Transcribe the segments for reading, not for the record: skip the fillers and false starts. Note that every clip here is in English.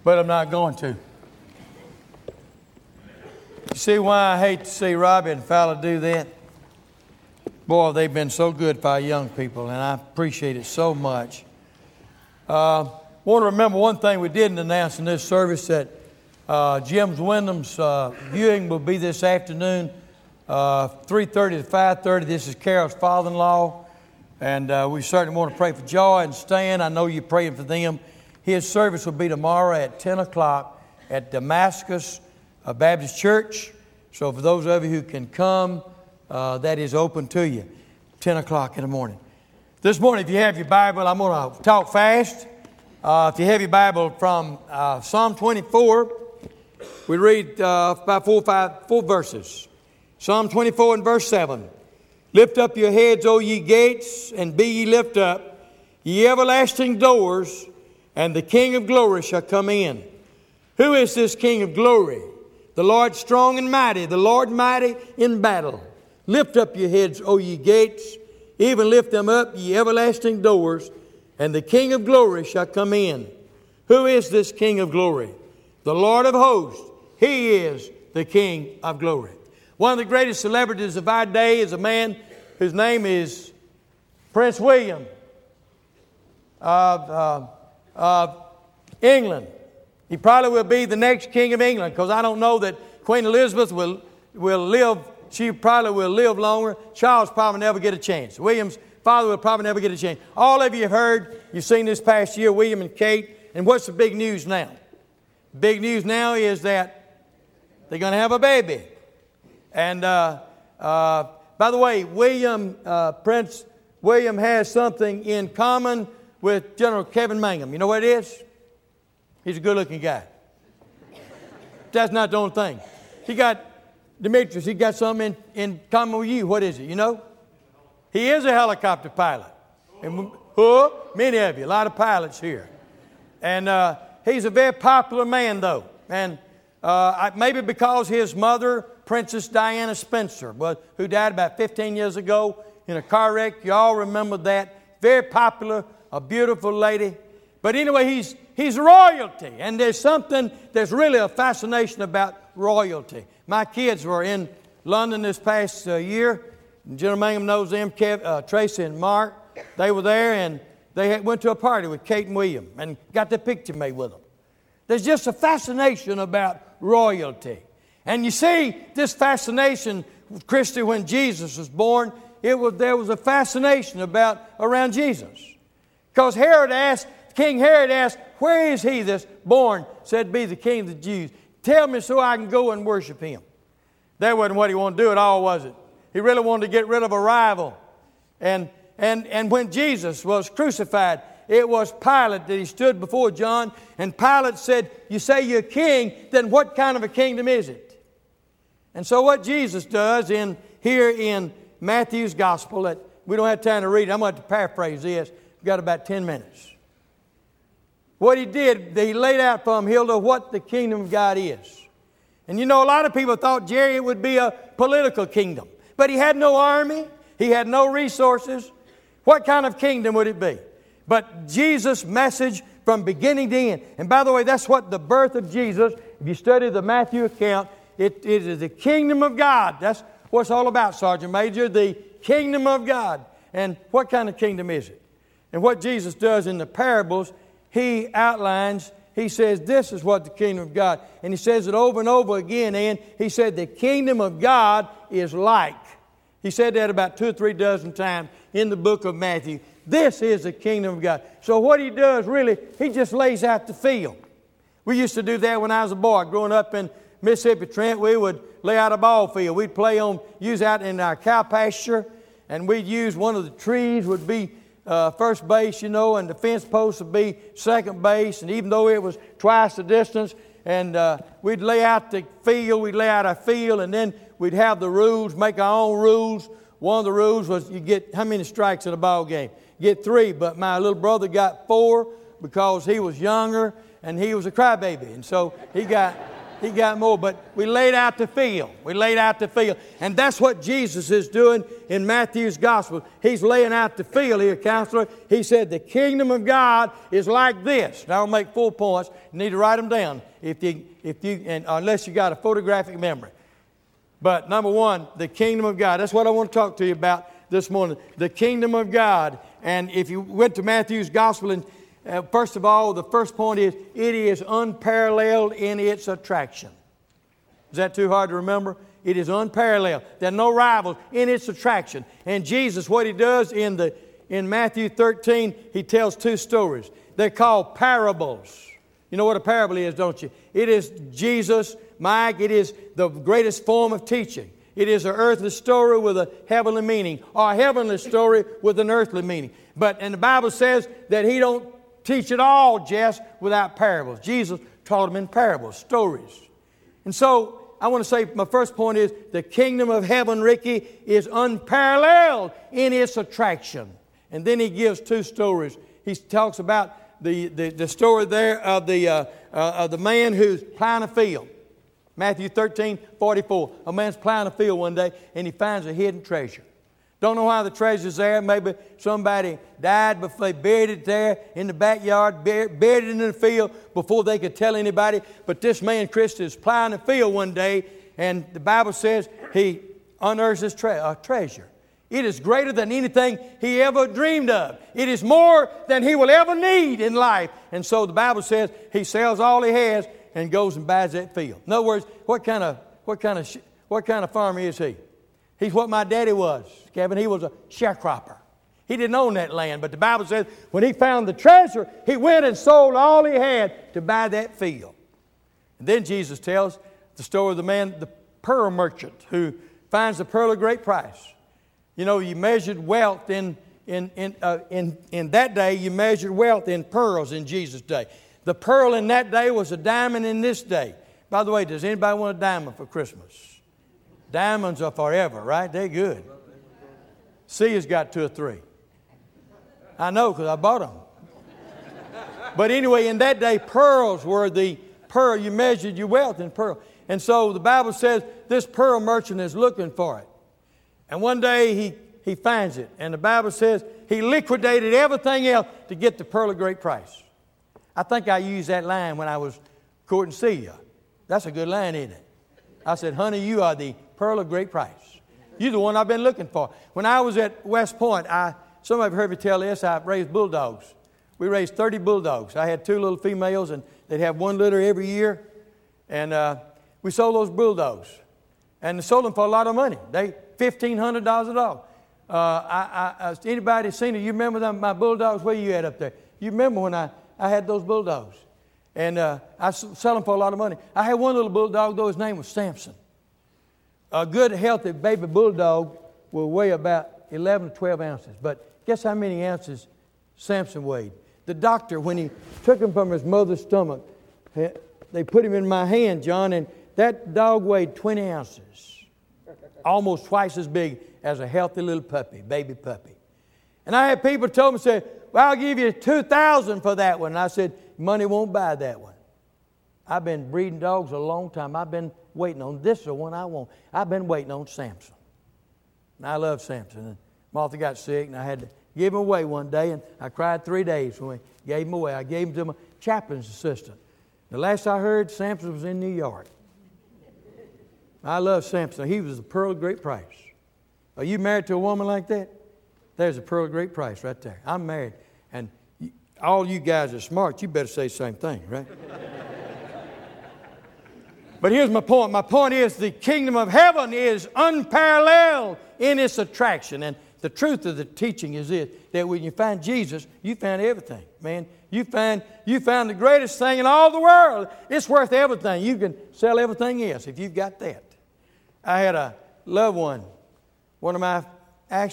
but I'm not going to. You see why I hate to see Robbie and Fowler do that? Boy, they've been so good for our young people, and I appreciate it so much. I want to remember one thing we didn't announce in this service, that Jim Wyndham's viewing will be this afternoon, 3:30 to 5:30. This is Carol's father-in-law, and we certainly want to pray for Joy and Stan. I know you're praying for them. His service will be tomorrow at 10 o'clock at Damascus Baptist Church. So for those of you who can come, that is open to you, 10 o'clock in the morning. This morning, if you have your Bible, I'm going to talk fast. If you have your Bible from Psalm 24, we read about four verses. Psalm 24 and verse 7. Lift up your heads, O ye gates, and be ye lift up, ye everlasting doors, and the King of glory shall come in. Who is this King of glory? The Lord strong and mighty, the Lord mighty in battle. Lift up your heads, O ye gates, even lift them up, ye everlasting doors, and the King of glory shall come in. Who is this King of glory? The Lord of hosts. He is the King of glory. One of the greatest celebrities of our day is a man whose name is Prince William of England. He probably will be the next King of England, because I don't know that Queen Elizabeth will live. She probably will live longer. Charles probably never get a chance. William's father will probably never get a chance. All of you have heard, you've seen this past year, William and Kate. And what's the big news now? Big news now is that they're going to have a baby. And by the way, Prince William has something in common with General Kevin Mangum. You know what it is? He's a good-looking guy. That's not the only thing. He got, Demetrius, he got something in common with you. What is it, you know? He is a helicopter pilot. And many of you, a lot of pilots here. And he's a very popular man, though. And maybe because his mother, Princess Diana Spencer, who died about 15 years ago in a car wreck. You all remember that. Very popular, a beautiful lady. But anyway, he's royalty. And there's really a fascination about royalty. My kids were in London this past year. General Mangum knows them, Tracy and Mark. They were there, and they went to a party with Kate and William and got their picture made with them. There's just a fascination about royalty. And you see, this fascination, Christy, when Jesus was born, there was a fascination around Jesus. Because King Herod asked, where is he that's born, said to be the King of the Jews? Tell me so I can go and worship him. That wasn't what he wanted to do at all, was it? He really wanted to get rid of a rival. And when Jesus was crucified, it was Pilate that he stood before John. And Pilate said, you say you're king, then what kind of a kingdom is it? And so what Jesus does here in Matthew's gospel, we don't have time to read it. I'm going to have to paraphrase this. We've got about 10 minutes. What he did, he laid out for him, Hilda, what the kingdom of God is. And you know, a lot of people thought, Jerry, it would be a political kingdom. But he had no army. He had no resources. What kind of kingdom would it be? But Jesus' message from beginning to end. And by the way, that's what the birth of Jesus, if you study the Matthew account, it is the kingdom of God. That's what it's all about, Sergeant Major, the kingdom of God. And what kind of kingdom is it? And what Jesus does in the parables, he outlines, he says, this is what the kingdom of God. And he says it over and over again. And he said, the kingdom of God is like. He said that about 2 or 3 dozen times in the book of Matthew. This is the kingdom of God. So what he does really, he just lays out the field. We used to do that when I was a boy. Growing up in Mississippi, Trent, we would lay out a ball field. We'd use out in our cow pasture, and we'd use one of the trees would be first base, you know, and the fence post would be second base. And even though it was twice the distance, and we'd lay out the field, we'd lay out our field, and then we'd have the rules, make our own rules. One of the rules was you get how many strikes in a ball game? You get 3, but my little brother got 4 because he was younger and he was a crybaby. And so he got He got more, but we laid out the field. We laid out the field. And that's what Jesus is doing in Matthew's gospel. He's laying out the field here, counselor. He said the kingdom of God is like this. Now I'll make 4 points. You need to write them down unless you got a photographic memory. But number 1, the kingdom of God. That's what I want to talk to you about this morning. The kingdom of God. And if you went to Matthew's gospel, and first of all, the first point is, it is unparalleled in its attraction. Is that too hard to remember? It is unparalleled. There are no rivals in its attraction. And Jesus, what He does in Matthew 13, He tells 2 stories. They're called parables. You know what a parable is, don't you? It is Jesus, Mike, it is the greatest form of teaching. It is an earthly story with a heavenly meaning, or a heavenly story with an earthly meaning. And the Bible says that He don't teach it all just without parables. Jesus taught them in parables, stories. And so I want to say my first point is the kingdom of heaven, Ricky, is unparalleled in its attraction. And then He gives 2 stories. He talks about the story there of the man who's plowing a field. Matthew 13:44. A man's plowing a field one day and he finds a hidden treasure. Don't know why the treasure's there. Maybe somebody died before they buried it there in the backyard, buried it in the field before they could tell anybody. But this man, Christian, is plowing a field one day, and the Bible says he unearths his treasure. It is greater than anything he ever dreamed of. It is more than he will ever need in life. And so the Bible says he sells all he has and goes and buys that field. In other words, what kind of farmer is he? He's what my daddy was, Kevin. He was a sharecropper. He didn't own that land, but the Bible says when he found the treasure, he went and sold all he had to buy that field. And then Jesus tells the story of the man, the pearl merchant, who finds the pearl of great price. You know, you measured wealth in that day. You measured wealth in pearls in Jesus' day. The pearl in that day was a diamond in this day. By the way, does anybody want a diamond for Christmas? Diamonds are forever, right? They're good. Sia's got 2 or 3. I know because I bought them. But anyway, in that day, pearls were the pearl. You measured your wealth in pearl. And so the Bible says this pearl merchant is looking for it. And one day he finds it. And the Bible says he liquidated everything else to get the pearl of great price. I think I used that line when I was courting Sia. That's a good line, isn't it? I said, honey, you are the pearl of great price. You're the one I've been looking for. When I was at West Point, some of you have heard me tell this, I raised bulldogs. We raised 30 bulldogs. I had 2 little females, and they'd have 1 litter every year. And we sold those bulldogs. And sold them for a lot of money. They $1,500 a dog. Anybody seen it? You remember my bulldogs? Where you at up there? You remember when I had those bulldogs? And I sell them for a lot of money. I had one little bulldog, though. His name was Samson. A good, healthy baby bulldog will weigh about 11 to 12 ounces. But guess how many ounces Samson weighed? The doctor, when he took him from his mother's stomach, they put him in my hand, John, and that dog weighed 20 ounces. Almost twice as big as a healthy little puppy, baby puppy. And I had people tell me, say, well, I'll give you $2,000 for that one. And I said, money won't buy that one. I've been breeding dogs a long time. I've been waiting on this is the one I want. I've been waiting on Samson. And I love Samson. And Martha got sick, and I had to give him away one day, and I cried 3 days when we gave him away. I gave him to my chaplain's assistant. The last I heard, Samson was in New York. I love Samson. He was the pearl of great price. Are you married to a woman like that? There's a pearl of great price right there. I'm married. And all you guys are smart. You better say the same thing, right? But here's my point. My point is the kingdom of heaven is unparalleled in its attraction. And the truth of the teaching is this, that when you find Jesus, you found everything, man. You found the greatest thing in all the world. It's worth everything. You can sell everything else if you've got that. I had a loved one. One of my, I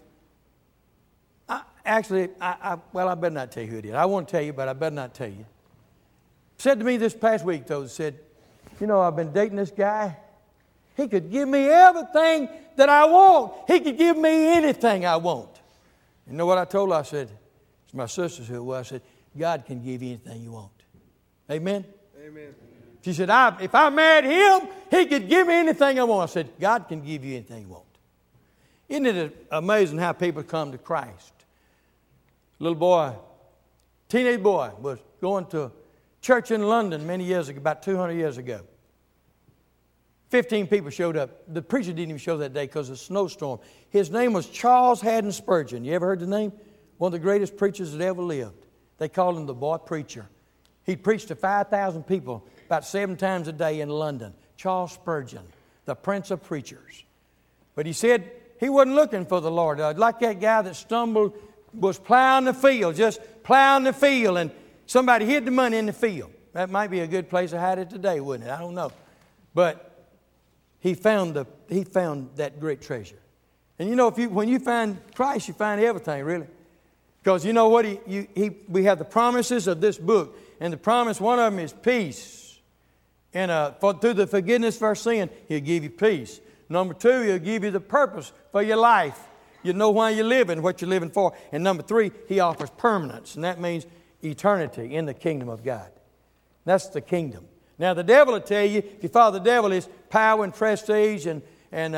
better not tell you who it is. I want to tell you, but I better not tell you. Said to me this past week, though, said, you know, I've been dating this guy. He could give me everything that I want. He could give me anything I want. You know what I told her? I said, it's my sisters who it was. I said, God can give you anything you want. Amen? Amen. She said, if I married him, he could give me anything I want. I said, God can give you anything you want. Isn't it amazing how people come to Christ? Little boy, teenage boy, was going to church in London many years ago, about 200 years ago. 15 people showed up. The preacher didn't even show that day because of a snowstorm. His name was Charles Haddon Spurgeon. You ever heard the name? One of the greatest preachers that ever lived. They called him the boy preacher. He preached to 5,000 people about 7 times a day in London. Charles Spurgeon, the prince of preachers. But he said he wasn't looking for the Lord. Like that guy that stumbled, was plowing the field, just plowing the field, and somebody hid the money in the field. That might be a good place to hide it today, wouldn't it? I don't know. But he found that great treasure. And you know, when you find Christ, you find everything, really. Because you know what? We have the promises of this book. And the promise, one of them is peace. And through the forgiveness of our sin, He'll give you peace. Number 2, He'll give you the purpose for your life. You know why you're living, what you're living for. And number 3, He offers permanence. And that means eternity in the kingdom of God. That's the kingdom. Now, the devil will tell you, if you follow the devil, is power and prestige and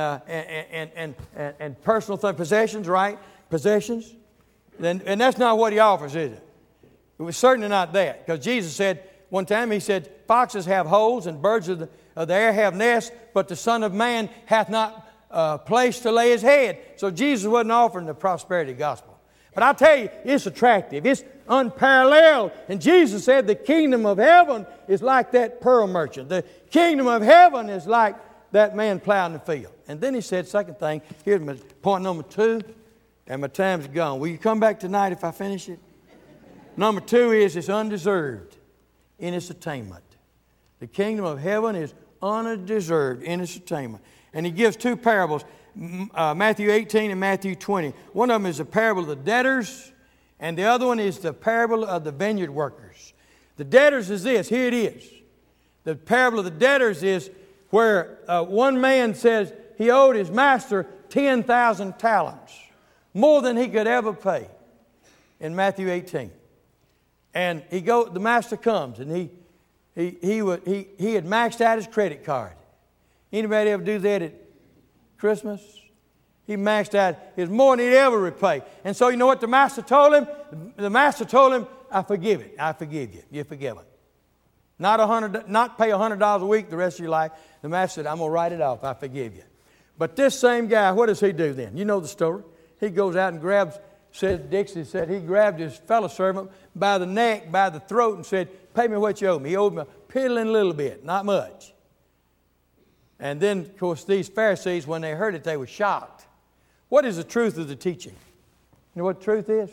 personal possessions, right? Possessions. And that's not what he offers, is it? It was certainly not that. Because Jesus said, one time He said, foxes have holes and birds of the air have nests, but the Son of Man hath not place to lay His head. So Jesus wasn't offering the prosperity gospel. But I tell you, it's attractive. It's unparalleled. And Jesus said the kingdom of heaven is like that pearl merchant. The kingdom of heaven is like that man plowing the field. And then He said, second thing, here's my point number 2, and my time's gone. Will you come back tonight if I finish it? Number 2 is it's undeserved in its attainment. The kingdom of heaven is undeserved in its attainment. And He gives 2 parables, Matthew 18 and Matthew 20. One of them is the parable of the debtors, and the other one is the parable of the vineyard workers. The debtors is this. Here it is. The parable of the debtors is where one man says he owed his master 10,000 talents, more than he could ever pay, in Matthew 18. And the master comes, and he had maxed out his credit card. Anybody ever do that at Christmas? He maxed out. It was more than he'd ever repay. And so you know what the master told him? The master told him, I forgive it. I forgive you. You're forgiven. Not pay $100 a week the rest of your life. The master said, I'm going to write it off. I forgive you. But this same guy, what does he do then? You know the story. He goes out and Dixie said he grabbed his fellow servant by the neck, by the throat, and said, pay me what you owe me. He owed me a piddling little bit, not much. And then, of course, these Pharisees, when they heard it, they were shocked. What is the truth of the teaching? You know what the truth is?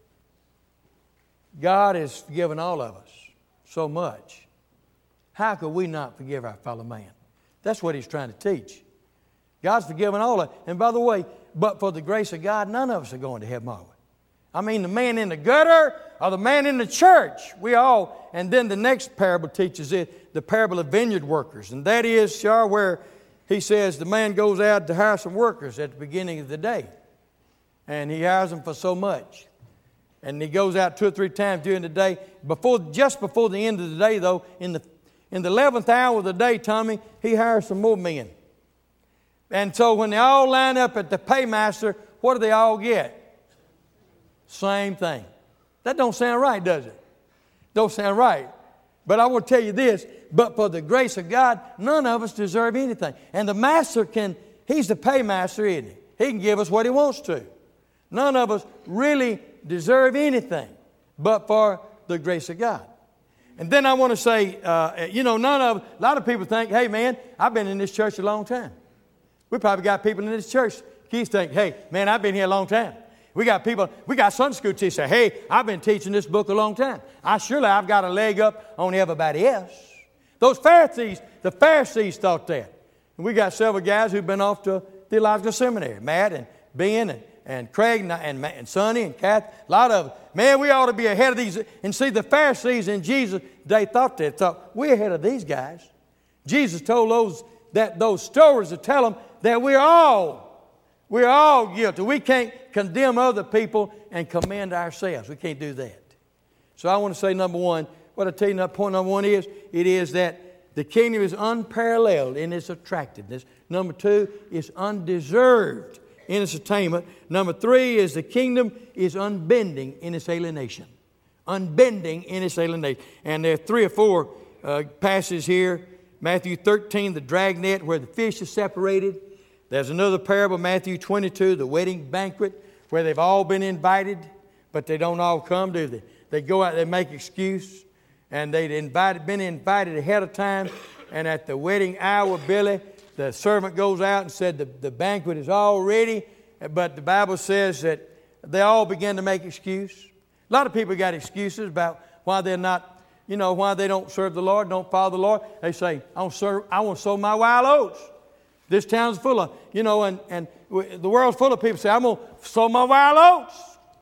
God has forgiven all of us so much. How could we not forgive our fellow man? That's what He's trying to teach. God's forgiven all of us. And by the way, but for the grace of God, none of us are going to heaven, are we? I mean, the man in the gutter or the man in the church. We all. And then the next parable teaches it, the parable of vineyard workers. And that is, where He says the man goes out to hire some workers at the beginning of the day. And he hires them for so much. And he goes out 2 or 3 times during the day. Just before the end of the day, though, in the 11th hour of the day, Tommy, he hires some more men. And so when they all line up at the paymaster, what do they all get? Same thing. That don't sound right, does it? Don't sound right. But I want to tell you this, but for the grace of God, none of us deserve anything. And the master He's the paymaster, isn't He? He can give us what He wants to. None of us really deserve anything but for the grace of God. And then I want to say, a lot of people think, hey man, I've been in this church a long time. We probably got people in this church, Keith think, hey man, I've been here a long time. We got Sunday school teachers say, hey, I've been teaching this book a long time. I've got a leg up on everybody else. The Pharisees thought that. And we got several guys who've been off to theological seminary, Matt and Ben and Craig and Sonny and Kath, a lot of them. Man, we ought to be ahead of these. And see, the Pharisees and Jesus, they thought we're ahead of these guys. Jesus told those stories to tell them that we're all guilty. We can't condemn other people and commend ourselves. We can't do that. So I want to say, number one, what I tell you, point number one is, it is that the kingdom is unparalleled in its attractiveness. Number 2, it's undeserved in its attainment. Number 3 is the kingdom is unbending in its alienation. Unbending in its alienation. And there are 3 or 4 passages here. Matthew 13, the dragnet where the fish is separated. There's another parable, Matthew 22, the wedding banquet, where they've all been invited, but they don't all come, do they? They go out, they make excuse, and they'd been invited ahead of time, and at the wedding hour, Billy, the servant goes out and said the banquet is all ready, but the Bible says that they all began to make excuse. A lot of people got excuses about why they're not, why they don't serve the Lord, don't follow the Lord. They say, I want to sow my wild oats. This town's full of, and the world's full of people say, I'm going to sow my wild oats.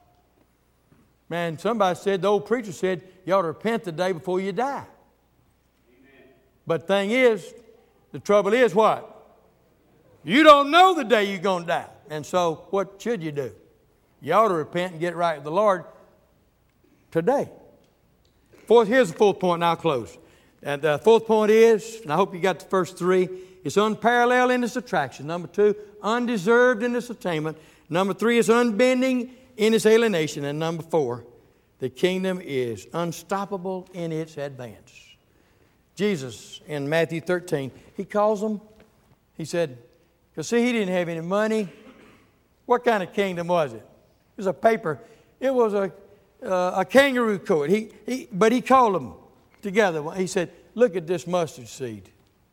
Man, somebody said, the old preacher said, you ought to repent the day before you die. Amen. But the thing is, the trouble is what? You don't know the day you're going to die. And so what should you do? You ought to repent and get right with the Lord today. Here's the 4th point, and I'll close. And the 4th point is, and I hope you got the first 3, it's unparalleled in its attraction. Number 2, undeserved in its attainment. Number 3 is unbending in its alienation. And number 4, the kingdom is unstoppable in its advance. Jesus, in Matthew 13, he calls them, he said, because see, he didn't have any money. What kind of kingdom was it? It was a paper. It was a kangaroo court. But he called them together. He said, look at this mustard seed.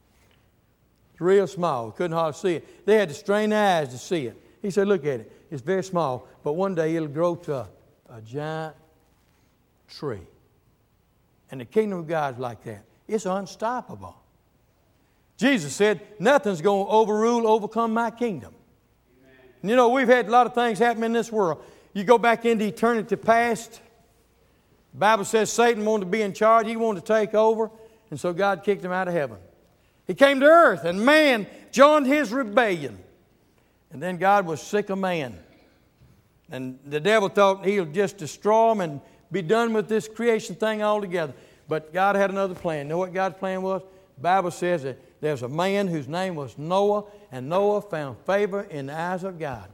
It's real small. Couldn't hardly see it. They had to strain their eyes to see it. He said, look at it. It's very small, but one day it'll grow to a giant tree. And the kingdom of God is like that. It's unstoppable. Jesus said, nothing's going to overcome my kingdom. Amen. We've had a lot of things happen in this world. You go back into eternity past, the Bible says Satan wanted to be in charge. He wanted to take over, and so God kicked him out of heaven. He came to earth, and man joined his rebellion. And then God was sick of man. And the devil thought he'll just destroy him and be done with this creation thing altogether. But God had another plan. You know what God's plan was? The Bible says that there's a man whose name was Noah, and Noah found favor in the eyes of God.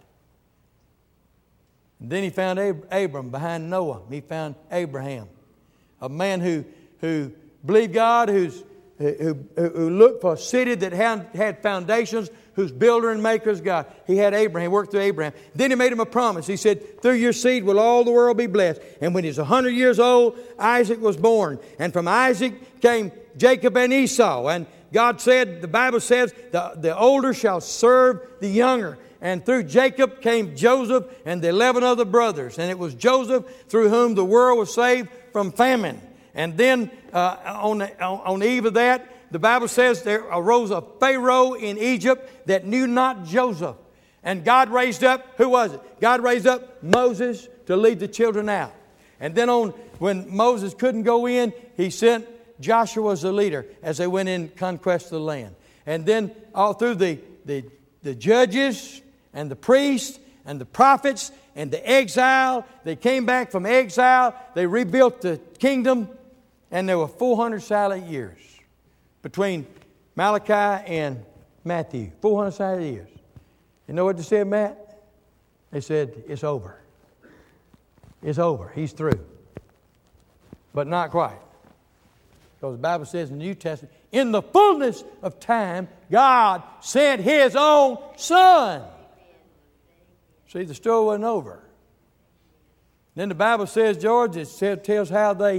And then he found Abram behind Noah. He found Abraham, a man who believed God, who looked for a city that had foundations, whose builder and maker is God. He had Abraham, worked through Abraham. Then he made him a promise. He said, through your seed will all the world be blessed. And when he was 100 years old, Isaac was born. And from Isaac came Jacob and Esau. And God said, the Bible says, the older shall serve the younger. And through Jacob came Joseph and the 11 other brothers. And it was Joseph through whom the world was saved from famine. And then on the eve of that, the Bible says there arose a Pharaoh in Egypt that knew not Joseph. And God raised up, who was it? God raised up Moses to lead the children out. And then when Moses couldn't go in, he sent Joshua as the leader as they went in conquest of the land. And then all through the judges and the priests and the prophets and the exile, they came back from exile, they rebuilt the kingdom, and there were 400 silent years between Malachi and Matthew. 400 silent years. You know what they said, Matt? They said, it's over. It's over. He's through. But not quite. Because the Bible says in the New Testament, in the fullness of time, God sent His own Son. See, the story wasn't over. Then the Bible says, George, it tells how they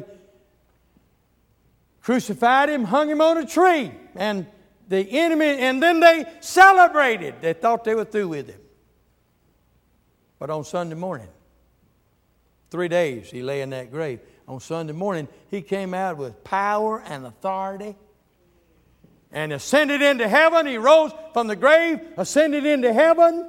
crucified Him, hung Him on a tree, and the enemy, and then they celebrated. They thought they were through with Him. But on Sunday morning, 3 days He lay in that grave. On Sunday morning, He came out with power and authority and ascended into heaven. He rose from the grave, ascended into heaven.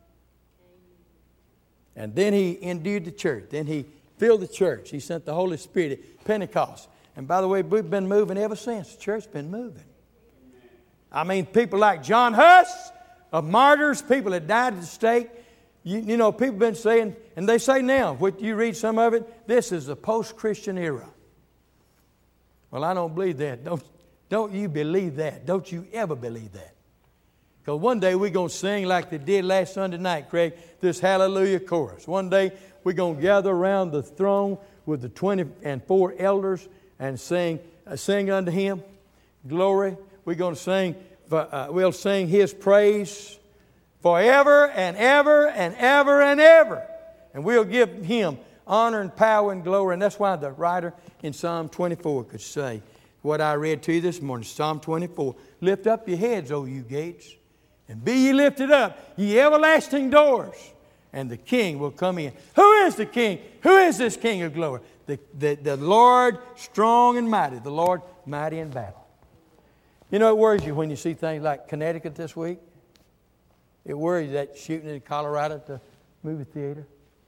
And then He endued the church. Then He filled the church. He sent the Holy Spirit at Pentecost. And by the way, we've been moving ever since. The church's been moving. I mean, people like John Huss, of martyrs, people that died at the stake. You know, people have been saying, and they say now, when you read some of it, this is the post-Christian era. Well, I don't believe that. Don't you believe that. Don't you ever believe that. Because one day we're going to sing like they did last Sunday night, Craig, this Hallelujah chorus. One day we're going to gather around the throne with the 24 elders and sing unto Him glory. We're going to sing, we'll sing His praise forever and ever and ever and ever. And we'll give Him honor and power and glory. And that's why the writer in Psalm 24 could say what I read to you this morning, Psalm 24. Lift up your heads, O you gates, and be ye lifted up, ye everlasting doors, and the King will come in. Who is the King? Who is this King of glory? The Lord strong and mighty, the Lord mighty in battle. You know, it worries you when you see things like Connecticut this week. It worries you that shooting in Colorado at the movie theater.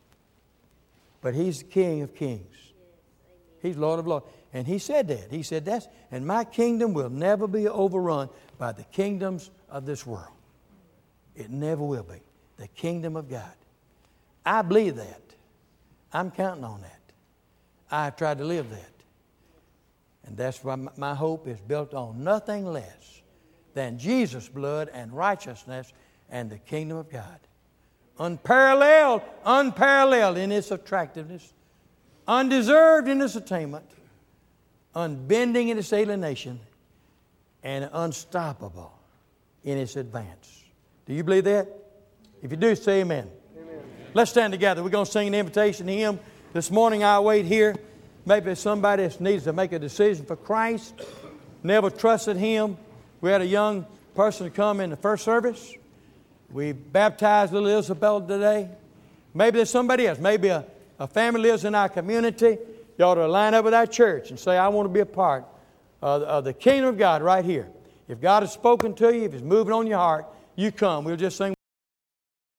But He's the King of kings. He's Lord of lords. And He said that. He said that's, and my kingdom will never be overrun by the kingdoms of this world. It never will be. The kingdom of God. I believe that. I'm counting on that. I've tried to live that. And that's why my hope is built on nothing less than Jesus' blood and righteousness and the kingdom of God. Unparalleled in its attractiveness, undeserved in its attainment, unbending in its alienation, and unstoppable in its advance. Do you believe that? If you do, say amen. Amen. Let's stand together. We're going to sing an invitation to Him. This morning I'll wait here. Maybe somebody that needs to make a decision for Christ, never trusted Him. We had a young person come in the first service. We baptized little Isabel today. Maybe there's somebody else. Maybe a family lives in our community. You ought to line up with our church and say, I want to be a part of the kingdom of God right here. If God has spoken to you, if He's moving on your heart, you come. We'll just sing.